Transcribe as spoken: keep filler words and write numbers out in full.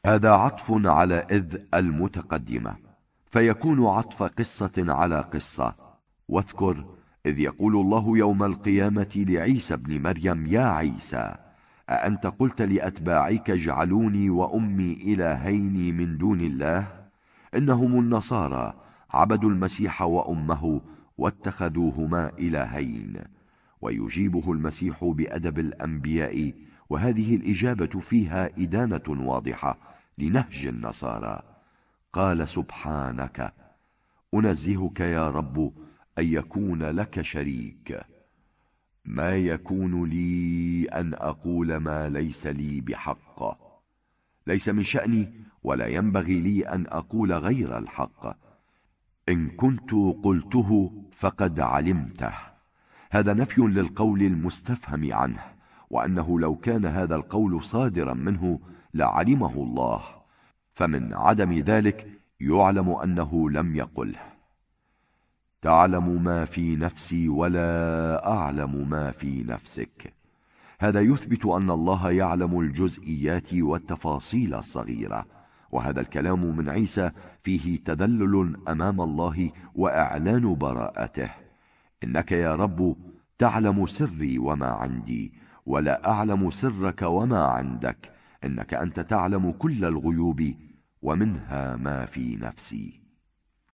هذا عطف على إذ المتقدمة، فيكون عطف قصة على قصة. واذكر إذ يقول الله يوم القيامة لعيسى ابن مريم: يا عيسى، أأنت قلت لأتباعك اجعلوني وأمي إلهين من دون الله؟ إنهم النصارى عبدوا المسيح وأمه واتخذوهما إلهين. ويجيبه المسيح بأدب الأنبياء، وهذه الإجابة فيها إدانة واضحة لنهج النصارى. قال: سبحانك، أنزهك يا رب أن يكون لك شريك، ما يكون لي أن أقول ما ليس لي بحق، ليس من شأني ولا ينبغي لي أن أقول غير الحق، إن كنت قلته فقد علمته. هذا نفي للقول المستفهم عنه، وأنه لو كان هذا القول صادرا منه لعلمه الله، فمن عدم ذلك يعلم أنه لم يقله. تعلم ما في نفسي ولا أعلم ما في نفسك. هذا يثبت أن الله يعلم الجزئيات والتفاصيل الصغيرة، وهذا الكلام من عيسى فيه تذلل أمام الله وإعلان براءته. إنك يا رب تعلم سري وما عندي، ولا أعلم سرك وما عندك، إنك أنت تعلم كل الغيوب ومنها ما في نفسي.